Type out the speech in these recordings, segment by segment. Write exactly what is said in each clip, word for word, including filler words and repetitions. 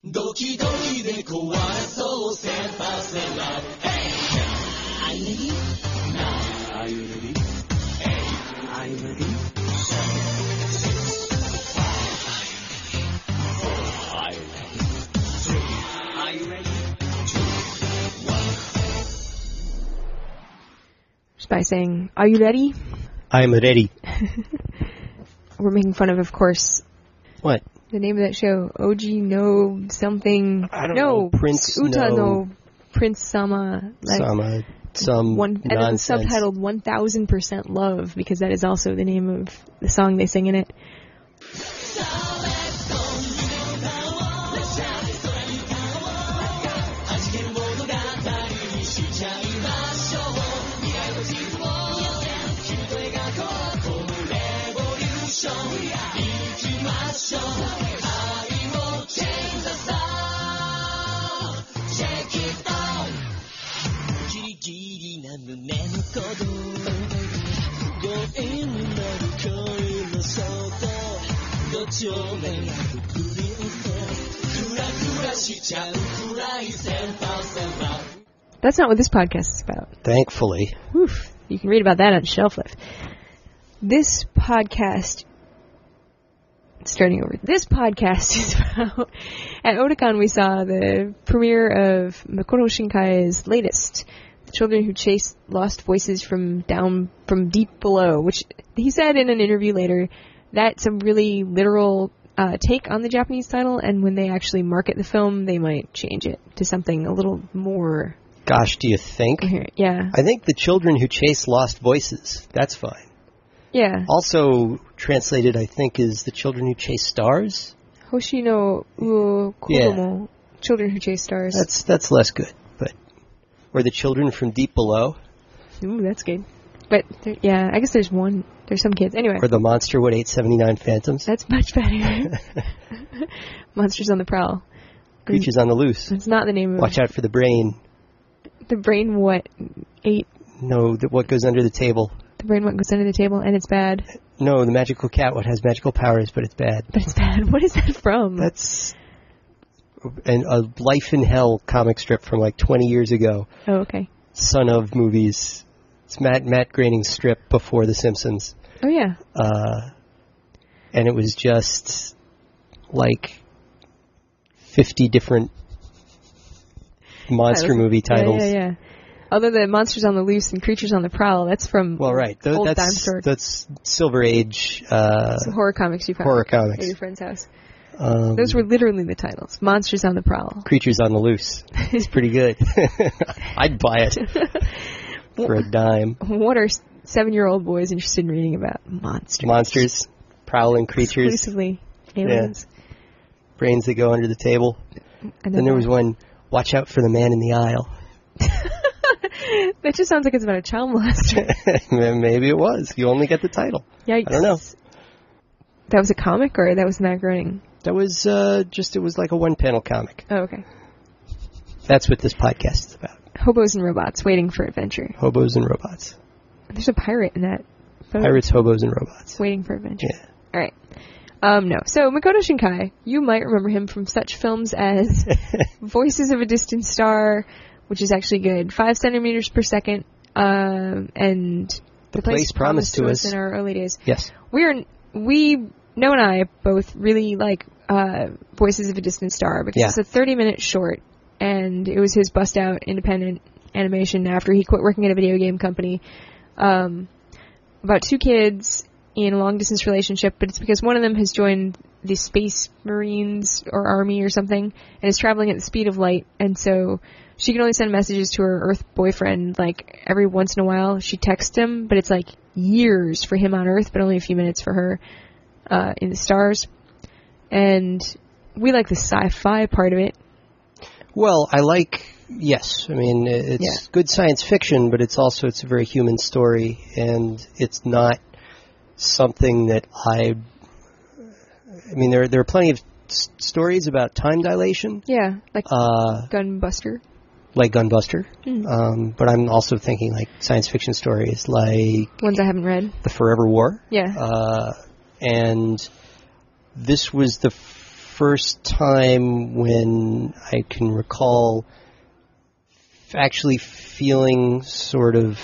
ドキドキで壊れそうセンパーセンラブ Are you ready? Are you ready? Are you ready? Are you ready? Are you ready? Two, one. Just by saying, are you ready? I'm ready. We're making fun of, of course, What? the name of that show, Oji no something. I don't no, know. Prince Uta no. no Prince Sama. Like Sama, some one, and nonsense. then subtitled one thousand percent Love, because that is also the name of the song they sing in it. That's not what this podcast is about. Thankfully. Oof. You can read about that on Shelf Life. This podcast, starting over, this podcast is about, at Otakon we saw the premiere of Makoto Shinkai's latest, The Children Who Chase Lost Voices from Down, from Deep Below, which he said in an interview later, that's a really literal uh, take on the Japanese title, and when they actually market the film, they might change it to something a little more... Gosh, do you think? Yeah. I think The Children Who Chase Lost Voices. That's fine. Yeah. Also translated, I think, is The Children Who Chase Stars. Hoshino Uo Kodomo, Children Who Chase Stars. That's that's less good, but or The Children from Deep Below. Ooh, that's good. But there, yeah, I guess there's one. There's some kids. Anyway. Or The Monster with eight seventy-nine Phantoms. That's much better. Monsters on the Prowl. Creatures on the Loose. It's not the name of Watch out for the brain. The brain what? Eight. No, the, what goes under the table. The brain what goes under the table, and it's bad. No, the magical cat what has magical powers, but it's bad. But it's bad. What is that from? That's an, a Life in Hell comic strip from like twenty years ago. Oh, okay. Son of movies. It's Matt Matt Groening's strip before The Simpsons. Oh, yeah. Uh, and it was just like fifty different monster Titles. movie titles. Yeah, yeah, yeah. Although the Monsters on the Loose and Creatures on the Prowl, that's from well, right. Th- old that's, Dime Store. That's Silver Age uh, Some horror comics you found horror comics. at your friend's house. Um, Those were literally the titles. Monsters on the Prowl. Creatures on the Loose. It's pretty good. I'd buy it for a dime. What are seven-year-old boys interested in reading about? Monsters. Monsters, prowling creatures. Exclusively aliens. Yeah. Brains that go under the table. And Then there was one, Watch Out for the Man in the Aisle. That just sounds like it's about a child molester. Maybe it was. You only get the title. Yikes. I don't know. That was a comic, or that was Matt Groening? That was uh, just, it was like a one-panel comic. Oh, okay. That's what this podcast is about. Hobos and robots waiting for adventure. Hobos and robots. There's a pirate in that photo. Pirates, hobos, and robots. Waiting for adventure. Yeah. All right. Um, no. So, Makoto Shinkai, you might remember him from such films as Voices of a Distant Star, which is actually good, Five Centimeters Per Second, um, and The, the Place, place Promised to Us in our early days. Yes. We are, we, Noah and I both really like uh, Voices of a Distant Star because yeah. it's a thirty-minute short, and it was his bust-out independent animation after he quit working at a video game company. Um, about two kids in a long-distance relationship, but it's because one of them has joined the Space Marines or Army or something and is traveling at the speed of light, and so she can only send messages to her Earth boyfriend like every once in a while. She texts him, but it's like years for him on Earth, but only a few minutes for her uh, in the stars. And we like the sci-fi part of it. Well, I like, yes, I mean, it's yeah. good science fiction, but it's also, it's a very human story, and it's not something that I, I mean, there, there are plenty of s- stories about time dilation. Yeah, like uh, Gunbuster. Like Gunbuster. Mm. Um, but I'm also thinking like science fiction stories like... Ones I haven't read. The Forever War. Yeah. Uh, and this was the first time when I can recall actually feeling sort of,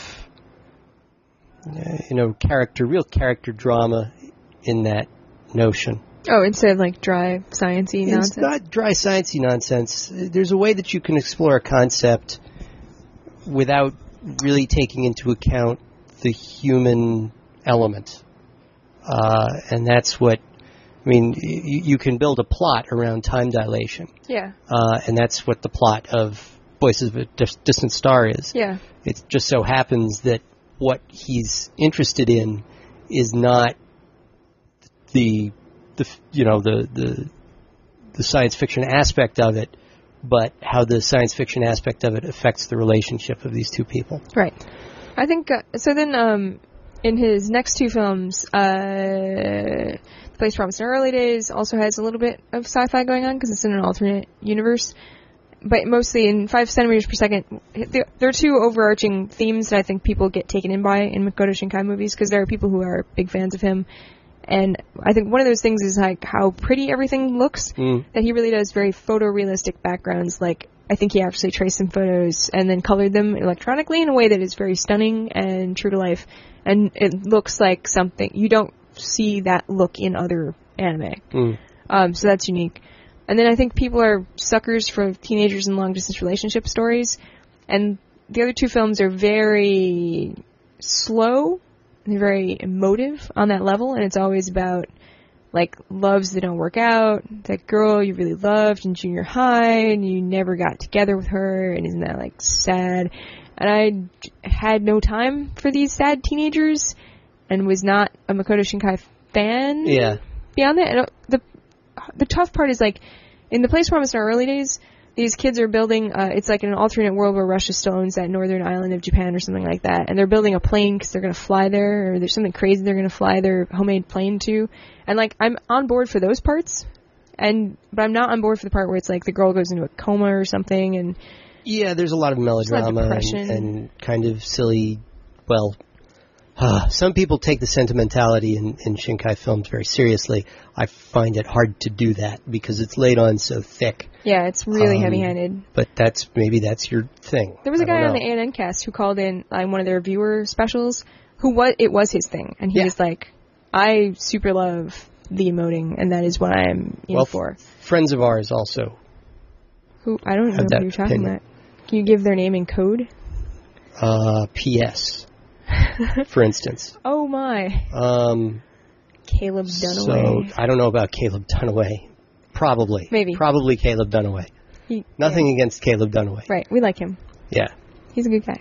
you know, character, real character drama in that notion. Oh, instead of like dry, sciencey nonsense? It's not dry, sciencey nonsense. There's a way that you can explore a concept without really taking into account the human element. Uh, and that's what, I mean, you, you can build a plot around time dilation. Yeah. Uh, and that's what the plot of Voices of a Dis- Distant Star is. Yeah. It just so happens that what he's interested in is not the, the you know, the, the, the science fiction aspect of it, but how the science fiction aspect of it affects the relationship of these two people. Right. I think, uh, so then, um, in his next two films, uh, The Place Promised in Early Days also has a little bit of sci-fi going on because it's in an alternate universe. But mostly in five centimeters per second, there, there are two overarching themes that I think people get taken in by in Makoto Shinkai movies because there are people who are big fans of him. And I think one of those things is like how pretty everything looks, Mm. that he really does very photorealistic backgrounds. Like, I think he actually traced some photos and then colored them electronically in a way that is very stunning and true to life. And it looks like something, you don't see that look in other anime. Mm. Um, so that's unique. And then I think people are suckers for teenagers in long-distance relationship stories. And the other two films are very slow and very emotive on that level. And it's always about, like, loves that don't work out. That girl you really loved in junior high and you never got together with her. And isn't that, like, sad? And I had no time for these sad teenagers and was not a Makoto Shinkai fan. Yeah. Beyond that, and the the tough part is, like, in The Place Promised in Our Early Days, these kids are building, uh, it's like an alternate world where Russia still owns that northern island of Japan or something like that, and they're building a plane because they're going to fly there, or there's something crazy they're going to fly their homemade plane to, and, like, I'm on board for those parts, and but I'm not on board for the part where it's like the girl goes into a coma or something, and Yeah, there's a lot of melodrama and, and kind of silly, well, uh, some people take the sentimentality in, in Shinkai films very seriously. I find it hard to do that because it's laid on so thick. yeah, it's really Um, heavy-handed. But that's, maybe that's your thing. There was a I don't guy on know. the A N N cast who called in on one of their viewer specials who was, it was his thing, and he Yeah. was like, I super love the emoting, and that is what I'm in Well, for. Friends of ours also. Who, I don't know have who that you're talking opinion. about. Can you give their name in code? Uh, P S, for instance. Oh my. Um, Caleb so, Dunaway. I don't know about Caleb Dunaway. Probably. Maybe. Probably Caleb Dunaway. He- Nothing yeah. against Caleb Dunaway. Right, we like him. Yeah. He's a good guy.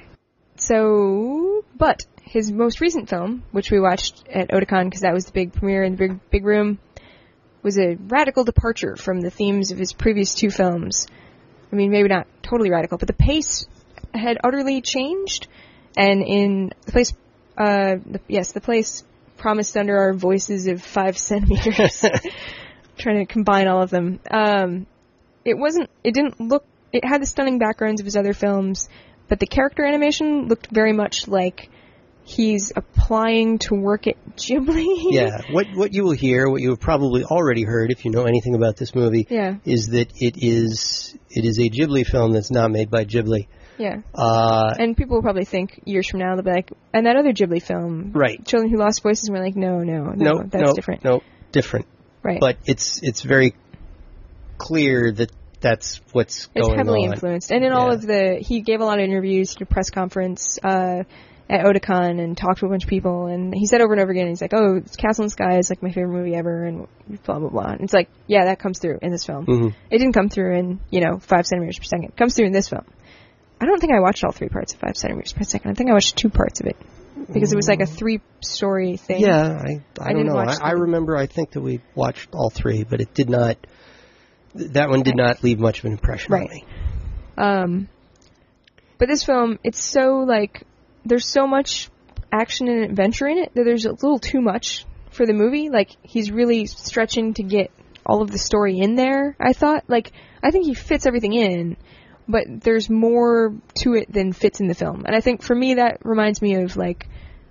So, but his most recent film, which we watched at Otakon because that was the big premiere in the big, big room, was a radical departure from the themes of his previous two films. I mean, maybe not totally radical, but the pace had utterly changed. And in the place, uh, the, yes, the place promised under our voices of five centimeters. Trying to combine all of them. Um, it wasn't, it didn't look, it had the stunning backgrounds of his other films, but the character animation looked very much like he's applying to work at Ghibli. Yeah, what what you will hear, what you have probably already heard if you know anything about this movie, Yeah. is that it is it is a Ghibli film that's not made by Ghibli. Yeah. Uh, And people will probably think years from now, they'll be like, and that other Ghibli film, right. Children Who Lost Voices, and we're like, no, no, no, No, that's no, different. no, different. Right. But it's it's very clear that that's what's It's going heavily on. influenced. And in all Yeah. of the, he gave a lot of interviews to a press conference, uh, at Otakon and talked to a bunch of people, and he said over and over again, he's like, oh, Castle in the Sky is like my favorite movie ever, and blah, blah, blah. And it's like, yeah, that comes through in this film. Mhm. It didn't come through in, you know, five centimeters per second. It comes through in this film. I don't think I watched all three parts of five centimeters per second. I think I watched two parts of it. Because it was like a three-story thing. Yeah, I, I, I don't didn't know. I, watch I them. remember, I think that we watched all three, but it did not, th- that one did not leave much of an impression Right. on me. Um, but this film, it's so, like, there's so much action and adventure in it that there's a little too much for the movie. Like, he's really stretching to get all of the story in there, I thought. Like, I think he fits everything in, but there's more to it than fits in the film. And I think, for me, that reminds me of, like,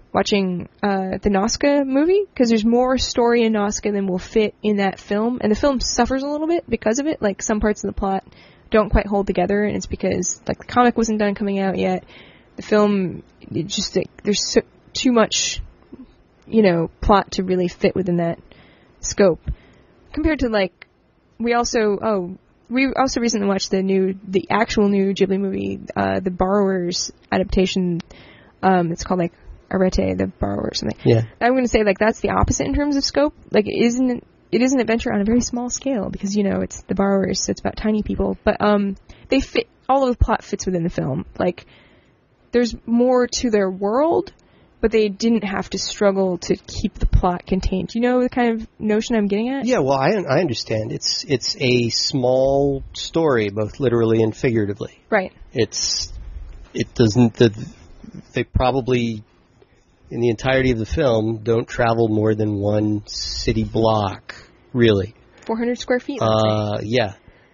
watching uh, the Nazca movie, because there's more story in Nazca than will fit in that film, and the film suffers a little bit because of it. Like, some parts of the plot don't quite hold together, and it's because, like, the comic wasn't done coming out yet. The film, it just, like, there's so, too much, you know, plot to really fit within that scope. Compared to, like, we also, oh, we also recently watched the new, the actual new Ghibli movie, uh, The Borrowers adaptation. Um, it's called, like, Arete, The Borrower or something. Yeah. I'm going to say, like, that's the opposite in terms of scope. Like, it isn't, it is an adventure on a very small scale, because, you know, it's The Borrowers, so it's about tiny people. But, um, they fit, all of the plot fits within the film. Like, there's more to their world, but they didn't have to struggle to keep the plot contained. Do you know the kind of notion I'm getting at? Yeah, well, I I understand. It's it's a small story, both literally and figuratively. Right. It's it doesn't the they probably in the entirety of the film don't travel more than one city block, really. four hundred square feet. Let's Uh, yeah,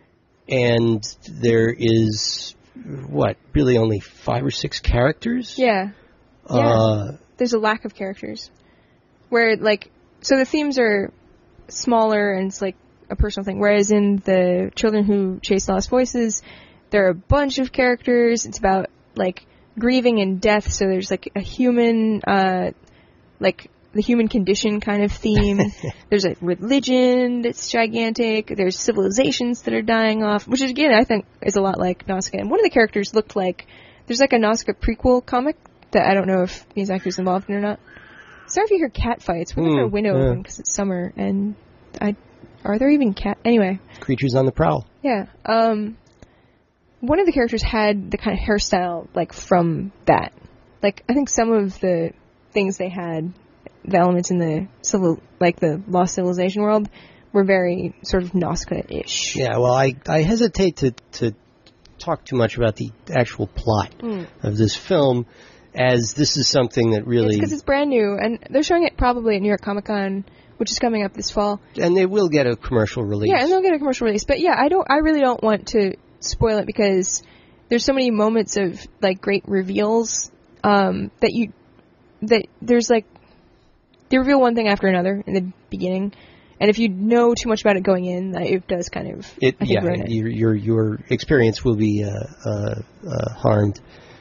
and there is what really only five or six characters. say. Yeah. Yeah. Uh, There's a lack of characters. Where, like, so the themes are smaller and it's like a personal thing. Whereas in the Children Who Chase Lost Voices, there are a bunch of characters. It's about, like, grieving and death. So there's, like, a human, uh, like, the human condition kind of theme. There's a religion that's gigantic. There's civilizations that are dying off, which is, again, I think is a lot like Nausicaa. And one of the characters looked like, there's like a Nausicaa prequel comic that I don't know if Miyazaki's involved in or not. Sorry if you hear cat fights. We have Mm, our window yeah. open because it's summer, and I are there even cat? Anyway, creatures on the prowl. yeah. Um, one of the characters had the kind of hairstyle like from that. Like, I think some of the things they had, the elements in the civil, like the Lost Civilization world, were very sort of Nausicaa-ish. Yeah, well, I, I hesitate to, to talk too much about the actual plot Mm. of this film, as this is something that really... Because it's brand new, and they're showing it probably at New York Comic Con, which is coming up this fall. And they will get a commercial release. Yeah, and they'll get a commercial release. But yeah, I don't. I really don't want to spoil it, because there's so many moments of like great reveals um, that you that there's like they reveal one thing after another in the beginning, and if you know too much about it going in, that it does kind of It, I think, yeah, ruin it. your, your your experience will be uh, uh, uh, harmed.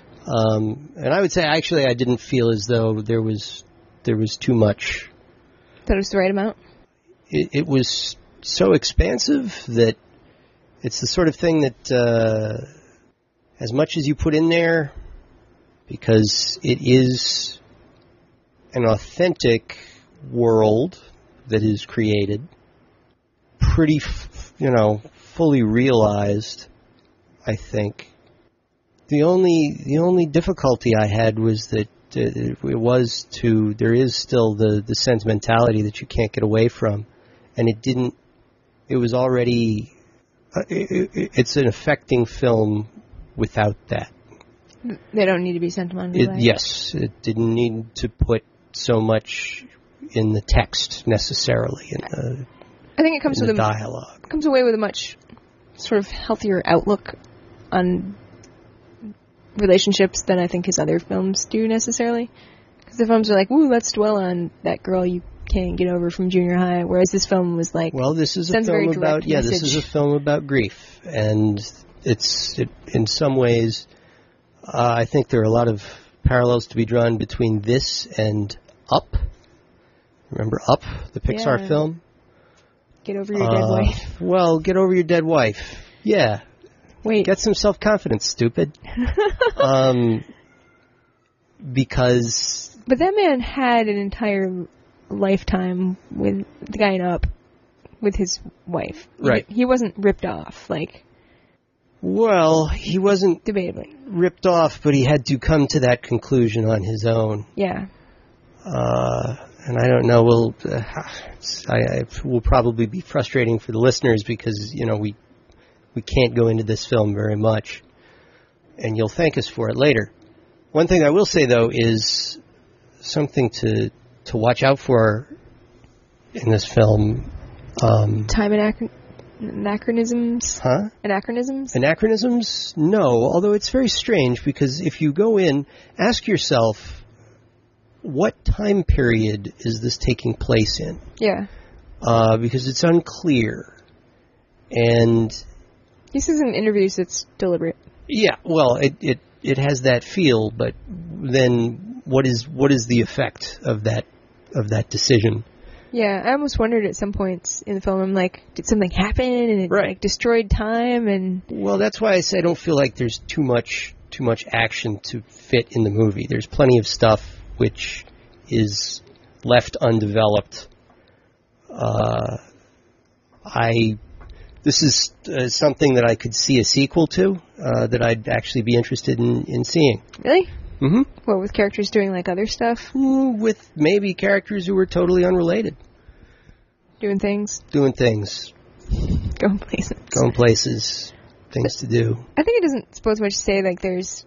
Um, and I would say, actually, I didn't feel as though there was there was too much. That it was the right amount. It, it was so expansive that it's the sort of thing that, uh, as much as you put in there, because it is an authentic world that is created, pretty, f- you know, fully realized, I think. The only the only difficulty I had was that uh, it was to there is still the, the sentimentality that you can't get away from, and it didn't. It was already. Uh, it, it, it's an affecting film without that. They don't need to be sentimental. It, about it. yes, it didn't need to put so much in the text necessarily in the, I think it comes in with the a dialogue. comes away with a much sort of healthier outlook on relationships than I think his other films do necessarily. Because the films are like, "Ooh, let's dwell on that girl you can't get over from junior high," whereas this film was like, Well, this is a sends a very film direct about yeah, this is a message. film about grief, and it's it, in some ways, uh, I think there are a lot of parallels to be drawn between this and Up. Remember Up, the Pixar Yeah. film? "Get over your dead Uh, wife." Well, get over your dead wife. Yeah, Wait, get some self-confidence, stupid. um, because but that man had an entire lifetime with the guy in Up, with his wife. Right. He, he wasn't ripped off, like, well, he wasn't debatably. ripped off, but he had to come to that conclusion on his own. Yeah. Uh, and I don't know. We'll, uh, I, I will probably be frustrating for the listeners because you know we we can't go into this film very much, and you'll thank us for it later. One thing I will say though is something to to watch out for in this film. Um, Time anachron- anachronisms. huh? Anachronisms. Anachronisms? No, although it's very strange because if you go in, ask yourself, what time period is this taking place in? Yeah. Uh, because it's unclear. And He says in interviews it's deliberate. yeah, well, it, it, it has that feel, but then what is what is the effect of that of that decision? Yeah, I almost wondered at some points in the film, I'm like, did something happen and it Right. like destroyed time? And Well, that's why I say I don't feel like there's too much too much action to fit in the movie. There's plenty of stuff which is left undeveloped. Uh, I this is uh, something that I could see a sequel to, uh, that I'd actually be interested in, in seeing. really, Mm-hmm. what with characters doing like other stuff, With maybe characters who were totally unrelated, doing things, doing things, going places. going places, things to do. I think it doesn't suppose much to say like there's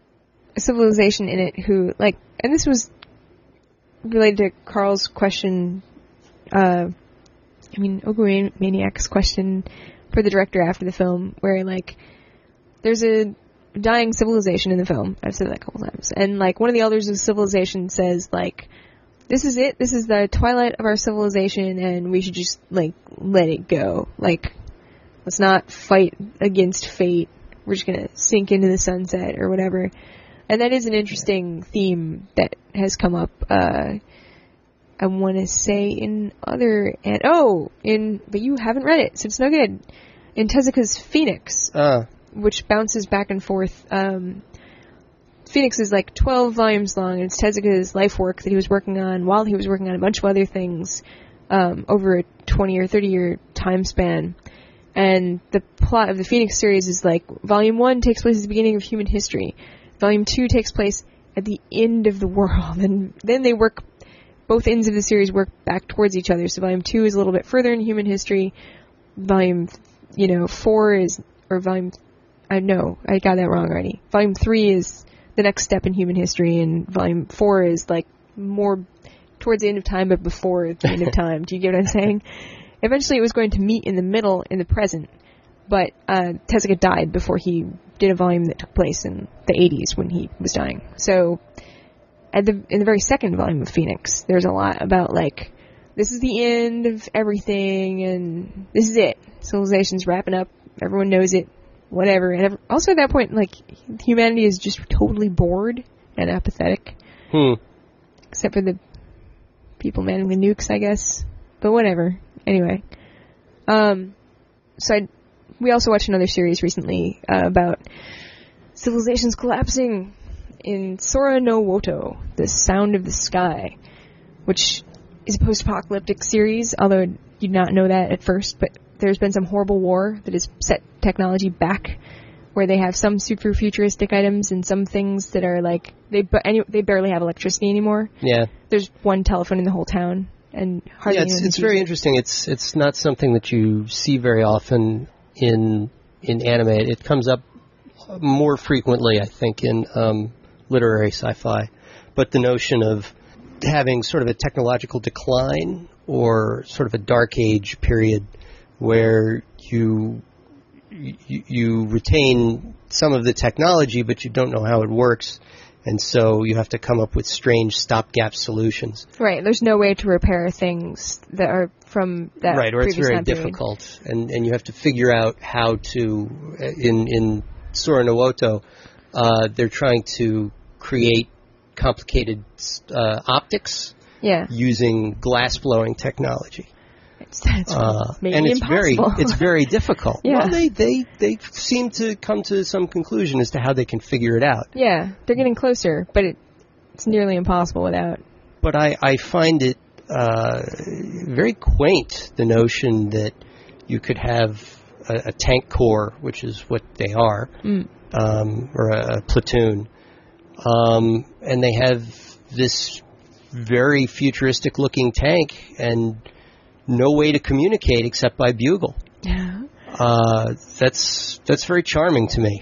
a civilization in it who like, and this was related to Carl's question. Uh, I mean, Ogumaniac's question for the director after the film, where like there's a dying civilization in the film. I've said that a couple times, and like one of the elders of civilization says like, "This is it. This is the twilight of our civilization, and we should just like let it go. Like, let's not fight against fate. We're just gonna sink into the sunset or whatever." And that is an interesting theme that has come up. Uh, I want to say in other and oh in but you haven't read it, so it's no good. In Tezuka's Phoenix, Uh, which bounces back and forth. Um, Phoenix is like twelve volumes long, and it's Tezuka's life work that he was working on while he was working on a bunch of other things um, over a twenty or thirty year time span. And the plot of the Phoenix series is like, Volume one takes place at the beginning of human history. Volume two takes place at the end of the world. And then they work, both ends of the series work back towards each other. So Volume two is a little bit further in human history. Volume, you know, four is, or Volume, I know, I got that wrong already. Volume three is the next step in human history, and Volume four is like more towards the end of time, but before the end of time. Do you get what I'm saying? Eventually it was going to meet in the middle, in the present, but uh, Tezuka died before he did a volume that took place in the eighties when he was dying. So at the in the very second volume of Phoenix, there's a lot about like, this is the end of everything, and this is it. Civilization's wrapping up. Everyone knows it. Whatever. And ev- also at that point, like, humanity is just totally bored and apathetic. hmm. Except for the people manning the nukes, I guess. But whatever. Anyway. Um, so I, we also watched another series recently uh, about civilizations collapsing in Sora no Woto, The Sound of the Sky, which is a post-apocalyptic series, although you'd not know that at first, but there's been some horrible war that has set technology back, where they have some super futuristic items and some things that are like, they ba- any, they barely have electricity anymore. Yeah. There's one telephone in the whole town, and hardly Yeah, it's, anyone it's uses very it. interesting. It's it's not something that you see very often in in anime. It comes up more frequently, I think, in um, literary sci-fi. But the notion of having sort of a technological decline or sort of a dark age period where you you, you retain some of the technology, but you don't know how it works. And so you have to come up with strange stopgap solutions. Right, there's no way to repair things that are from that Right, or it's previous very time period. difficult, and and you have to figure out how to. In in Sora no Woto, uh, they're trying to create complicated uh, optics Yeah, using glass blowing technology, it's, it's uh, maybe and it's impossible. very it's very difficult. Yeah. Well, they they they seem to come to some conclusion as to how they can figure it out. Yeah, they're getting closer, but it, it's nearly impossible without. But I, I find it uh, very quaint, the notion that you could have a, a tank corps, which is what they are, Mm. um, or a, a platoon, um, and they have this very futuristic-looking tank and no way to communicate except by bugle. Yeah, Uh, that's that's very charming to me.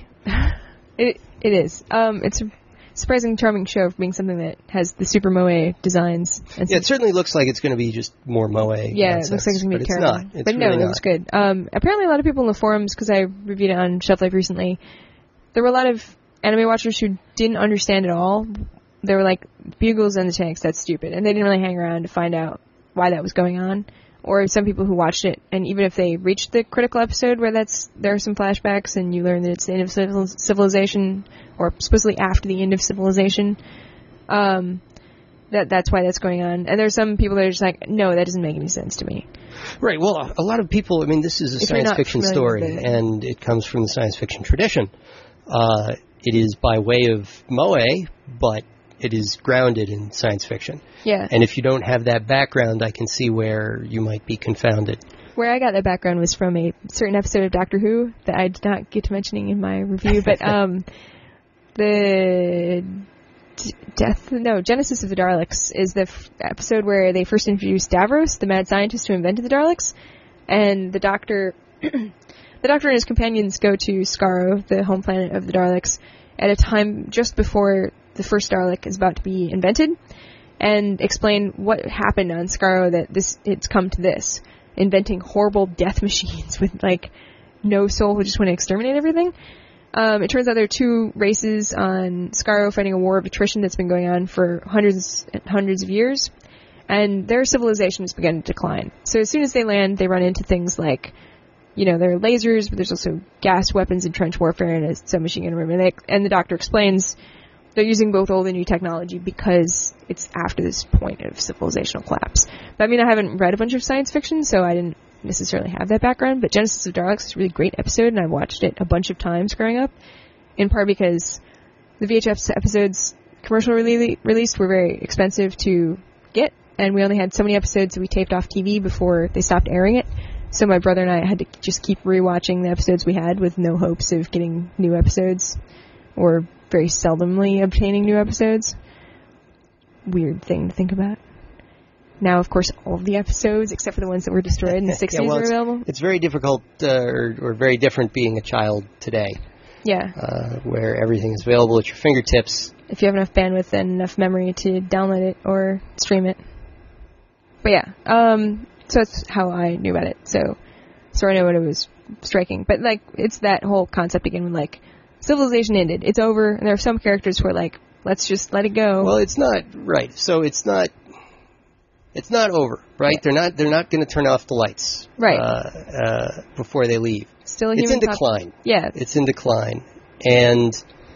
it it is. Um, it's a surprising, charming show for being something that has the super moe designs. And Yeah, it certainly looks like it's going to be just more moe. Yeah, nonsense, it looks like it's going to be but terrible. It's not. It's but no, really it not. was good. Um, apparently a lot of people in the forums, because I reviewed it on Shelf Life recently, there were a lot of anime watchers who didn't understand at all they were like, bugles and the tanks, that's stupid. And they didn't really hang around to find out why that was going on. Or some people who watched it, and even if they reached the critical episode where that's there are some flashbacks and you learn that it's the end of civil, civilization, or supposedly after the end of civilization, um, that that's why that's going on. And there's some people that are just like, no, that doesn't make any sense to me. Right. Well, a lot of people, I mean, this is a If science fiction story, the... and it comes from the science fiction tradition. Uh, it is by way of Moe, but it is grounded in science fiction. Yeah. And if you don't have that background, I can see where you might be confounded. Where I got that background was from a certain episode of Doctor Who that I did not get to mentioning in my review, but um, the d- death, no, Genesis of the Daleks is the f- episode where they first introduced Davros, the mad scientist who invented the Daleks, and the Doctor, the Doctor and his companions go to Skaro, the home planet of the Daleks, at a time just before the first Dalek is about to be invented, and explain what happened on Skaro that this it's come to this, inventing horrible death machines with like no soul who just want to exterminate everything. Um, it turns out there are two races on Skaro fighting a war of attrition that's been going on for hundreds and hundreds of years, and their civilization has begun to decline. So as soon as they land, they run into things like, you know, there are lasers, but there's also gas weapons and trench warfare and a submachine gun room. And, they, and the Doctor explains they're using both old and new technology because it's after this point of civilizational collapse. But I mean, I haven't read a bunch of science fiction, so I didn't necessarily have that background. But Genesis of Daleks is a really great episode, and I watched it a bunch of times growing up, in part because the V H S episodes commercial rele- released were very expensive to get, and we only had so many episodes that we taped off T V before they stopped airing it. So my brother and I had to just keep rewatching the episodes we had with no hopes of getting new episodes, or very seldomly obtaining new episodes. Weird thing to think about. Now, of course, all of the episodes, except for the ones that were destroyed in the sixties, yeah, well, are available. It's, it's very difficult, uh, or, or very different being a child today. Yeah. Uh, where everything is available at your fingertips. If you have enough bandwidth and enough memory to download it or stream it. But yeah, um, so that's how I knew about it. So, so I know what it was striking. But like, it's that whole concept again, when like, civilization ended, it's over, and there are some characters who are like, let's just let it go. Well, it's not right. So it's not. It's not over, right? Yeah. They're not. They're not going to turn off the lights, right? Uh, uh, before they leave. Still, a it's human in decline. Pop- yeah, it's in decline, and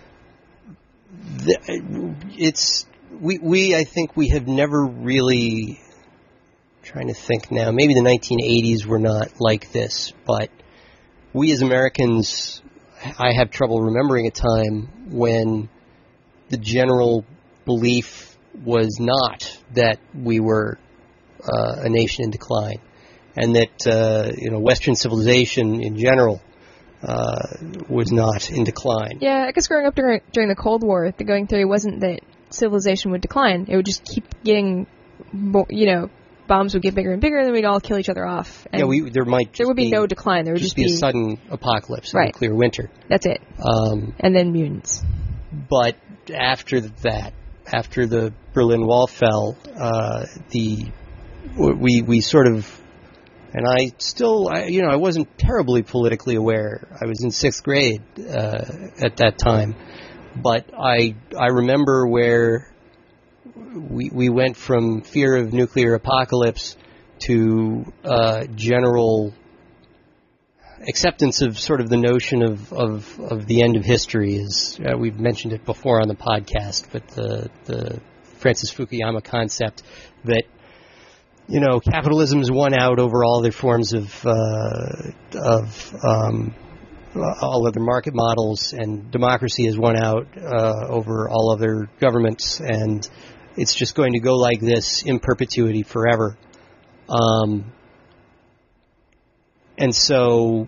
the, it's we. We I think we have never really. Trying to think now. Maybe the nineteen eighties were not like this, but we as Americans, I have trouble remembering a time when the general belief was not that we were uh, a nation in decline, and that uh, you know Western civilization in general uh, was not in decline. Yeah, I guess growing up during, during the Cold War, the going theory wasn't that civilization would decline; it would just keep getting, more, you know, bombs would get bigger and bigger, and then we'd all kill each other off. And yeah, we there might just there would be, be no decline. There would just, just be, be a sudden apocalypse, right. a nuclear winter. That's it. Um, and then mutants. But after that, after the Berlin Wall fell, uh, the we we sort of, and I still, I, you know, I wasn't terribly politically aware. I was in sixth grade uh, at that time, but I I remember where we we went from fear of nuclear apocalypse to uh, general acceptance of sort of the notion of, of, of the end of history. Is uh, we've mentioned it before on the podcast, but the the Francis Fukuyama concept that, you know, capitalism's won out over all other forms of uh, of um, all other market models, and democracy has won out uh, over all other governments, and it's just going to go like this in perpetuity forever. Um, and so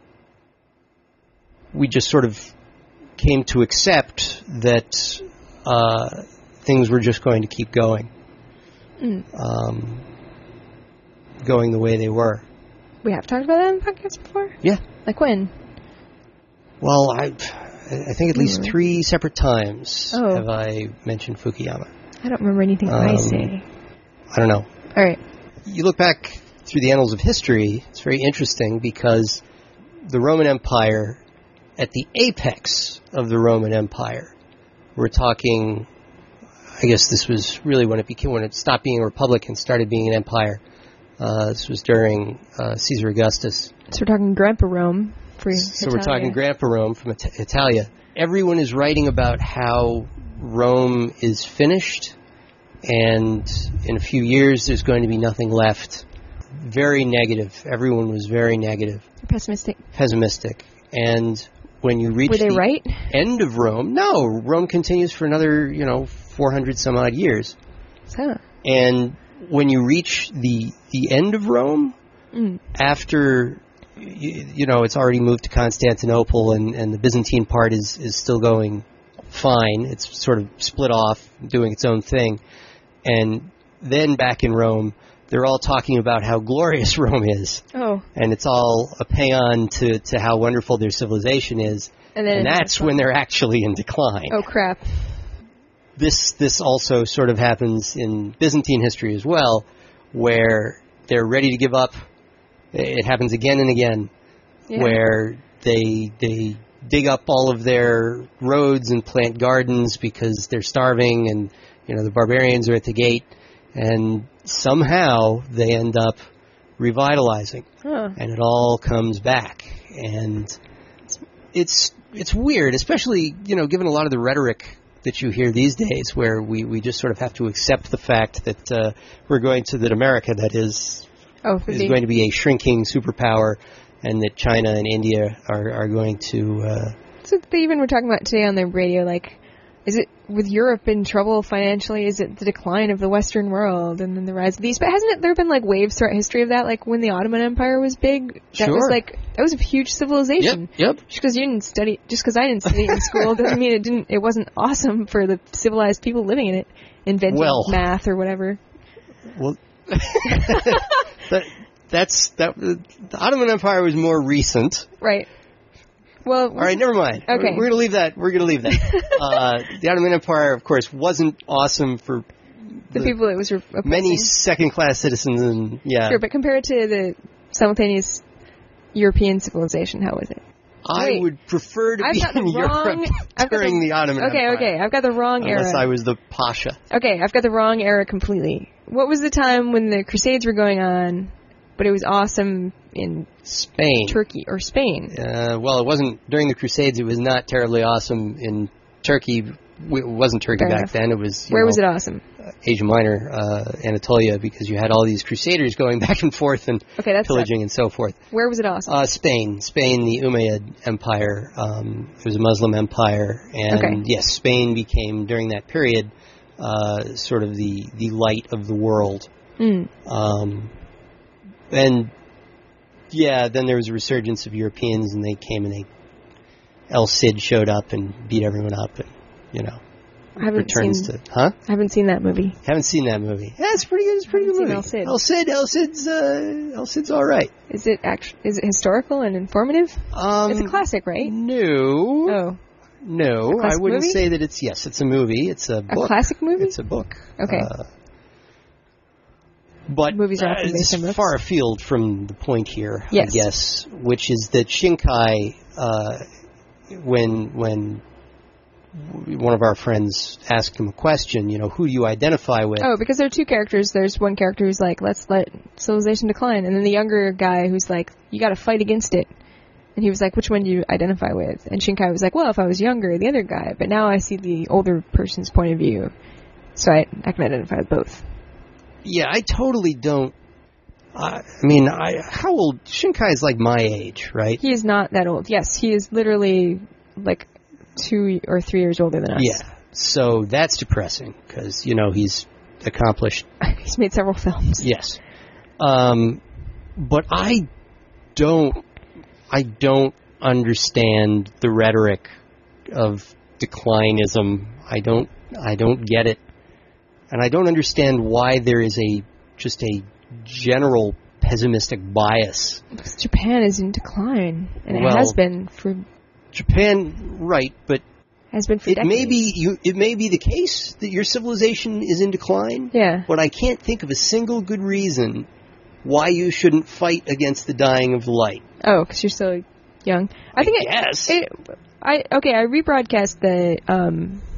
we just sort of came to accept that uh, things were just going to keep going, mm. um, going the way they were. We have talked about that in podcasts before? Yeah. Like when? Well, I, I think at least mm. three separate times oh. have I mentioned Fukuyama. I don't remember anything um, I say. I don't know. All right. You look back through the annals of history, it's very interesting because the Roman Empire, at the apex of the Roman Empire, we're talking, I guess this was really when it became when it stopped being a republic and started being an empire. Uh, this was during uh, Caesar Augustus. So we're talking Grandpa Rome for So Italia. we're talking Grandpa Rome from It- Italia. Everyone is writing about how Rome is finished, and in a few years there's going to be nothing left. Very negative. Everyone was very negative, Pessimistic. pessimistic. And when you reach Were they the right? end of Rome, no, Rome continues for another, you know, four hundred some odd years. Huh. And when you reach the the end of Rome, Mm. after you, you know it's already moved to Constantinople, and, and the Byzantine part is, is still going fine. It's sort of split off, doing its own thing. And then back in Rome, they're all talking about how glorious Rome is. Oh. And it's all a paean to, to how wonderful their civilization is. And then And that's when they're actually in decline. Oh crap. This this also sort of happens in Byzantine history as well, where they're ready to give up. It happens again and again, Yeah. where they they dig up all of their roads and plant gardens because they're starving, and you know the barbarians are at the gate, and somehow they end up revitalizing, Huh. and it all comes back, and it's it's weird, especially you know given a lot of the rhetoric that you hear these days, where we, we just sort of have to accept the fact that uh, we're going to that America that is Oh, is the- going to be a shrinking superpower, and that China and India are are going to. Uh, So they even were talking about today on the radio, like, is it with Europe in trouble financially? Is it the decline of the Western world and then the rise of these? But hasn't it, there been like waves throughout history of that? Like when the Ottoman Empire was big, that Sure. was like that was a huge civilization. yep. Just because you didn't study, just because I didn't study it in school, doesn't mean it didn't. It wasn't awesome for the civilized people living in it, inventing Well. math or whatever. Well, that, that's that. The Ottoman Empire was more recent. Right. Well, All right, never mind. Okay. We're, we're going to leave that. We're going to leave that. uh, the Ottoman Empire, of course, wasn't awesome for the people it was re- oppressing. many second-class citizens, and yeah, Sure, but compared to the simultaneous European civilization, how was it? I wait. would prefer to I've be got the in Europe wrong- I've got during the- the, Ottoman Okay, Empire. okay, I've got the wrong Unless era. I was the pasha. Okay, I've got the wrong era completely. What was the time when the Crusades were going on, but it was awesome in Spain. Turkey or Spain? Uh, well, it wasn't during the Crusades. It was not terribly awesome in Turkey. It wasn't Turkey Fair back enough. then. It was you Where know, was it awesome? Asia Minor, uh, Anatolia, because you had all these crusaders going back and forth and Okay, that's pillaging and so forth. Where was it awesome? Uh, Spain, Spain, the Umayyad Empire. Um, it was a Muslim empire, and Okay. yes, Spain became during that period uh, sort of the the light of the world. Mm. Um, and yeah, then there was a resurgence of Europeans, and they came and they El Cid showed up and beat everyone up, and you know I haven't returns seen. to huh? I haven't seen that movie. Haven't seen that movie. Yeah, it's pretty good. It's a pretty good Haven't seen movie. El Cid. El Cid, El Cid's, uh, El Cid's all right. Is it act- Is it historical and informative? Um, It's a classic, right? No, Oh, no, I classic wouldn't movie? say that it's. Yes, it's a movie. It's a a book. classic movie. It's a book. Okay. Uh, but Movies are uh, often based it's on books. far afield from the point here, Yes. I guess, which is that Shinkai, uh, when when one of our friends asked him a question, you know, who do you identify with? Oh, because there are two characters. There's one character who's like, let's let civilization decline. And then the younger guy who's like, you gotta fight against it. And he was like, which one do you identify with? And Shinkai was like, well, if I was younger, the other guy. But now I see the older person's point of view. So I, I can identify with both. Yeah, I totally don't. I I mean, I how old? Shinkai is like my age, right? He is not that old. Yes, he is literally like two or three years older than us. Yeah. So that's depressing because you know he's accomplished. He's made several films. Yes. Um, but I don't. I don't understand the rhetoric of declinism. I don't. I don't get it, and I don't understand why there is a just a general pessimistic bias. Because Japan is in decline. And it Well, has been for Japan, right? But has been for it decades. may be you. It may be the case that your civilization is in decline. Yeah. But I can't think of a single good reason why you shouldn't fight against the dying of the light. Oh, because you're so young. I think it, Yes. it. I okay. I rebroadcast the um,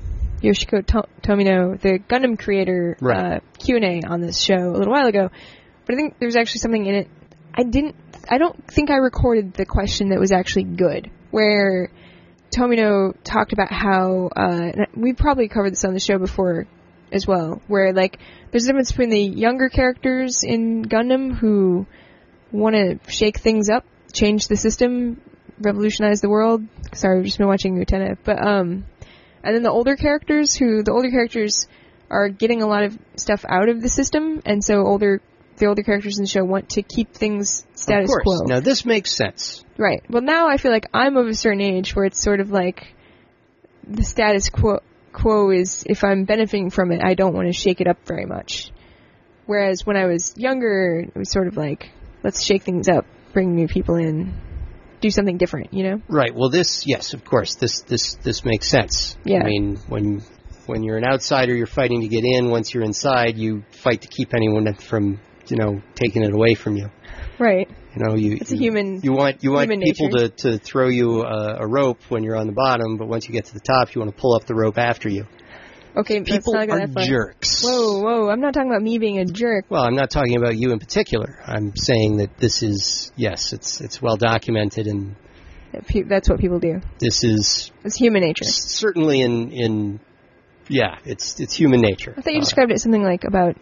Yoshiko to- Tomino, the Gundam creator, Right. uh, Q and A on this show a little while ago. But I think there's actually something in it. I didn't, I don't think I recorded the question that was actually good, where Tomino talked about how, uh, we've probably covered this on the show before as well, where, like, there's a difference between the younger characters in Gundam who want to shake things up, change the system, revolutionize the world. Sorry, we've just been watching Utena. But, um, and then the older characters who, the older characters are getting a lot of stuff out of the system, and so older, the older characters in the show want to keep things status of course. quo. Now, this makes sense. Right. Well, now I feel like I'm of a certain age where it's sort of like the status quo, quo is, if I'm benefiting from it, I don't want to shake it up very much. Whereas when I was younger, it was sort of like, let's shake things up, bring new people in, do something different, you know? Right. Well, this, yes, of course, this this this makes sense. Yeah. I mean, when when you're an outsider, you're fighting to get in. Once you're inside, you fight to keep anyone from, you know, taking it away from you. Right. You know, you It's a you, human. you want you want human people nature. to, to throw you a, a rope when you're on the bottom, but once you get to the top, you want to pull up the rope after you. Okay, let's People not go are that far. jerks. Whoa, whoa! I'm not talking about me being a jerk. Well, I'm not talking about you in particular. I'm saying that this is, yes, it's it's well documented, and Pe- That's what people do. this is It's human nature. certainly in in yeah, it's it's human nature. I thought you Uh, described it something like about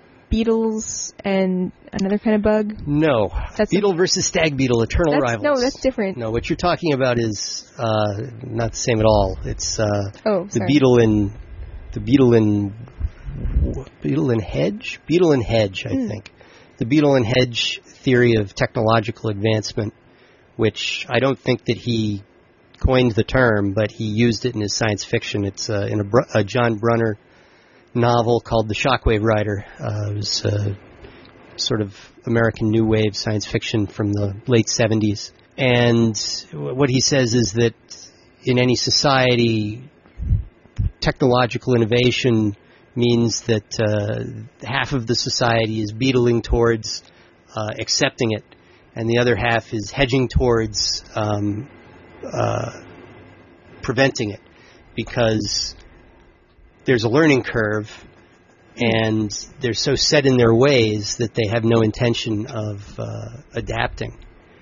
beetles and another kind of bug. No, That's beetle versus stag beetle, eternal That's, rivals. no, that's different. No, what you're talking about is uh, not the same at all. It's uh, Oh, the sorry. beetle in the beetle in beetle in hedge, beetle in hedge, I Hmm. think. The beetle in hedge theory of technological advancement, which I don't think that he coined the term, but he used it in his science fiction. It's uh, in a, Br- a John Brunner novel called The Shockwave Rider. Uh, it was uh, sort of American New Wave science fiction from the late seventies. And what he says is that in any society, technological innovation means that uh, half of the society is beetling towards uh, accepting it, and the other half is hedging towards um, uh, preventing it, because there's a learning curve, and they're so set in their ways that they have no intention of uh, adapting.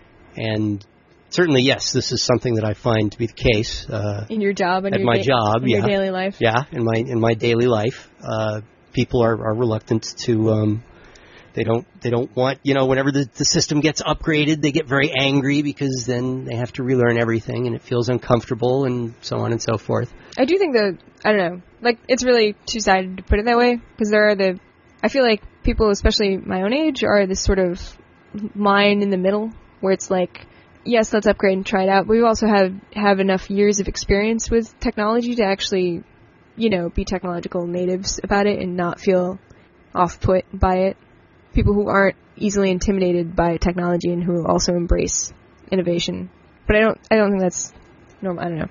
And certainly, yes, this is something that I find to be the case. Uh, In your job and at your my da- job, in yeah. your daily life. yeah, in my in my daily life, uh, people are, are reluctant to. Um, they don't they don't want, you know, whenever the, the system gets upgraded, they get very angry because then they have to relearn everything, and it feels uncomfortable, and so on and so forth. I do think that, I don't know, like, it's really two-sided to put it that way, because there are the, I feel like people, especially my own age, are this sort of line in the middle, where it's like, yes, let's upgrade and try it out, but we also have, have enough years of experience with technology to actually, you know, be technological natives about it and not feel off-put by it. People who aren't easily intimidated by technology and who also embrace innovation. But I don't, I don't think that's normal. I don't know.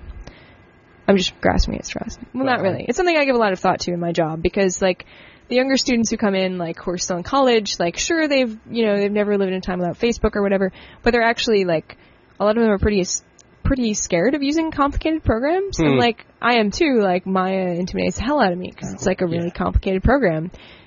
I'm just grasping at straws. Well, not really. It's something I give a lot of thought to in my job, because, like, the younger students who come in, like, who are still in college, like, sure, they've, you know, they've never lived in a time without Facebook or whatever, but they're actually, like, a lot of them are pretty, pretty scared of using complicated programs. Hmm. And, like, I am too. Like, Maya intimidates the hell out of me because it's, like, a really Yeah. complicated program.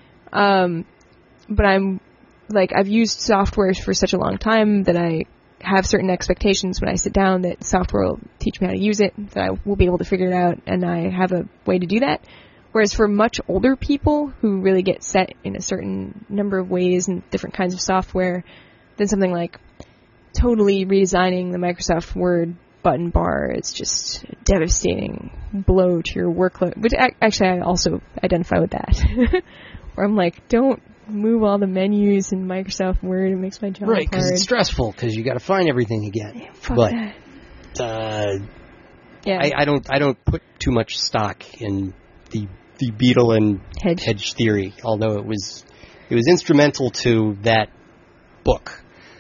Um, but I'm, like, I've used software for such a long time that I have certain expectations when I sit down that software will teach me how to use it, that I will be able to figure it out, and I have a way to do that. Whereas for much older people who really get set in a certain number of ways and different kinds of software, then something like totally redesigning the Microsoft Word button bar is just a devastating blow to your workload. Which ac- actually I also identify with that. Where I'm like, don't move all the menus in Microsoft Word. It makes my job Right, because hard. it's stressful, because you got to find everything again. Yeah, fuck but that. uh, Yeah, I, I don't I don't put too much stock in the the beetle and hedge. hedge theory, although it was it was instrumental to that book,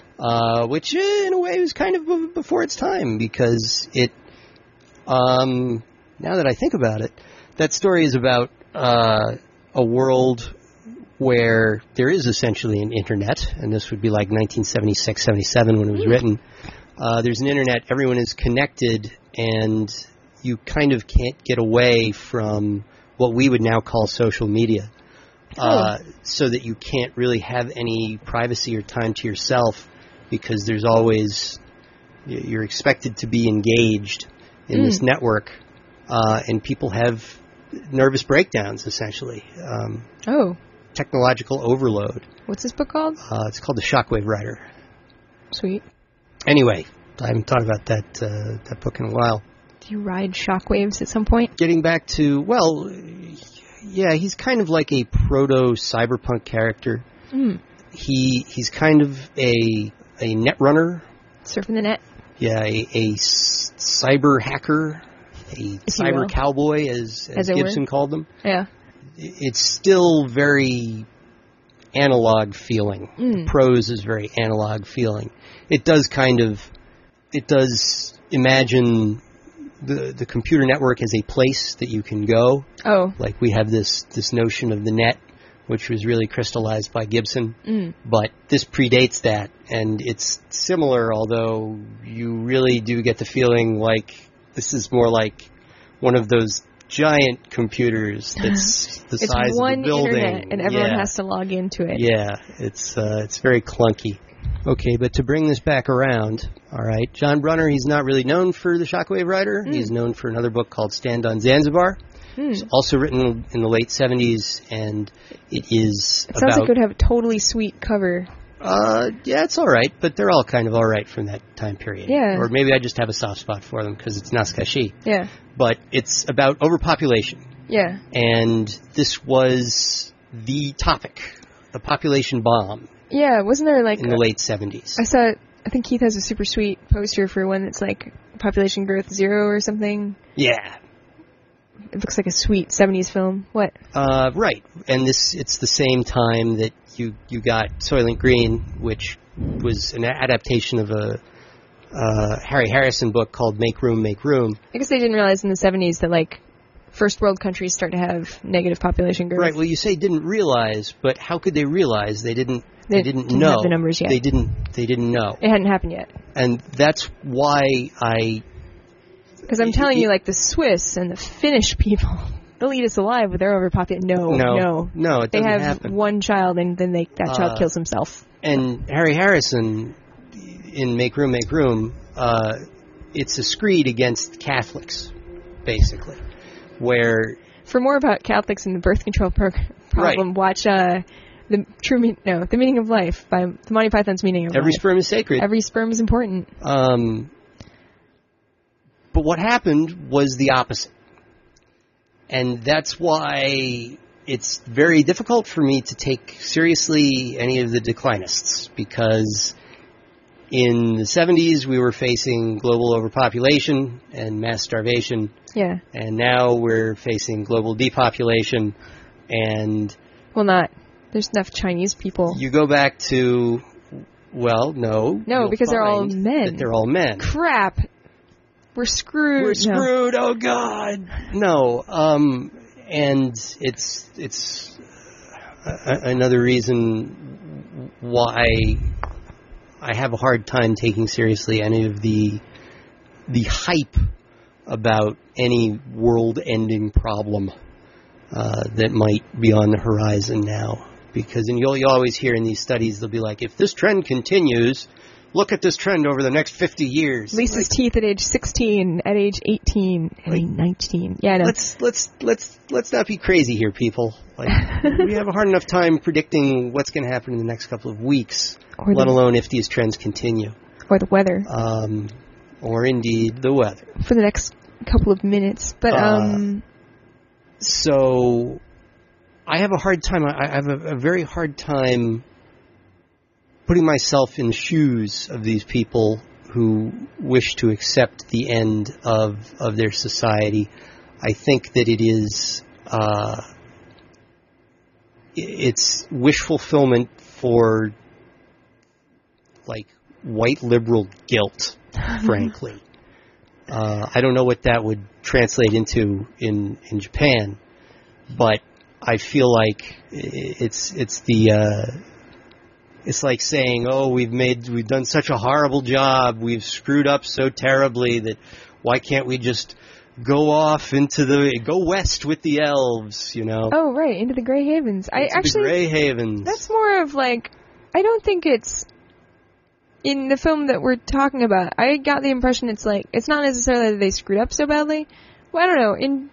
uh, which eh, in a way was kind of b- before its time, because it. Um, now that I think about it, that story is about uh, a world where there is essentially an internet, and this would be like nineteen seventy-six, seventy-seven when it was written. Uh, there's an internet, everyone is connected, and you kind of can't get away from what we would now call social media. Uh, so that you can't really have any privacy or time to yourself because there's always, you're expected to be engaged in mm. this network, uh, and people have nervous breakdowns, essentially. Um, oh. Technological overload. What's this book called? Uh, it's called The Shockwave Rider. Sweet. Anyway, I haven't thought about that, uh, that book in a while. Do you ride shockwaves at some point? Getting back to, well... Yeah, he's kind of like a proto-cyberpunk character. Mm. He he's kind of a a net runner. Surfing the net. Yeah, a, a s- cyber hacker, a if cyber cowboy, as, as, as Gibson called them. Yeah. It's still very analog feeling. Mm. The prose is very analog feeling. It does kind of, it does imagine... The the computer network as a place that you can go. Oh. Like we have this, this notion of the net, which was really crystallized by Gibson. Mm. But this predates that, and it's similar, although you really do get the feeling like this is more like one of those giant computers that's the it's size one of a building. Internet, and everyone yeah. has to log into it. Yeah, it's uh, it's very clunky. Okay, but to bring this back around, all right, John Brunner, he's not really known for The Shockwave Rider. Mm. He's known for another book called Stand on Zanzibar. Mm. It's also written in the late seventies, and it is It about... sounds like it would have a totally sweet cover. Uh, yeah, it's all right, but they're all kind of all right from that time period. Yeah. Or maybe I just have a soft spot for them because it's Naskashi. Yeah. But it's about overpopulation. Yeah. And this was the topic, the population bomb. Yeah, wasn't there like... In the late seventies. I saw, I think Keith has a super sweet poster for one that's like population growth zero or something. Yeah. It looks like a sweet seventies film. What? Uh, right. And this, it's the same time that you, you got Soylent Green, which was an adaptation of a uh, Harry Harrison book called Make Room, Make Room. I guess they didn't realize in the seventies that like first world countries start to have negative population growth. Right. Well, you say didn't realize, but how could they realize? They didn't. They, they didn't, didn't know have the numbers yet. They didn't. They didn't know. It hadn't happened yet. And that's why I. Because I'm telling it, you, like the Swiss and the Finnish people, they'll eat us alive, but they're overpopulated. No, no, no, no. It they doesn't have happen. one child, and then they that child uh, kills himself. And Harry Harrison, in Make Room, Make Room, uh, it's a screed against Catholics, basically, where. For more about Catholics and the birth control pro- problem, right. watch uh, the true me- no the Meaning of Life by the Monty Python's Meaning of Every Life. sperm is sacred. Every sperm is important. Um, but what happened was the opposite, and that's why it's very difficult for me to take seriously any of the declinists, because in the seventies we were facing global overpopulation and mass starvation. Yeah. And now we're facing global depopulation, and... Well, not. There's enough Chinese people. You go back to... Well, no. No, because they're all men. That they're all men. Crap. We're screwed. We're screwed, no. oh God. No, um, and it's, it's a- another reason why I have a hard time taking seriously any of the, the hype about any world-ending problem uh, that might be on the horizon now. Because and you'll, you always hear in these studies, they'll be like, if this trend continues, look at this trend over the next fifty years. Lisa's like, teeth at age sixteen, at age eighteen, at like, age nineteen. Yeah, no. Let's let's let's let's not be crazy here, people. Like we have a hard enough time predicting what's going to happen in the next couple of weeks, or let the, alone if these trends continue. Or the weather. Um, or indeed the weather. For the next couple of minutes, but um. Uh, so, I have a hard time. I have a, a very hard time putting myself in the shoes of these people who wish to accept the end of of their society. I think that it is uh, it's wish fulfillment for like white liberal guilt, frankly. Uh, I don't know what that would translate into in, in Japan, but I feel like it's it's the uh, it's like saying, oh, we've made we've done such a horrible job, we've screwed up so terribly that Why can't we just go off into the, go west with the elves, you know? Oh, right, into the Grey Havens. I Into actually, the Grey Havens. that's more of like, I don't think it's, in the film that we're talking about, I got the impression it's like, it's not necessarily that they screwed up so badly. Well, I don't know, in,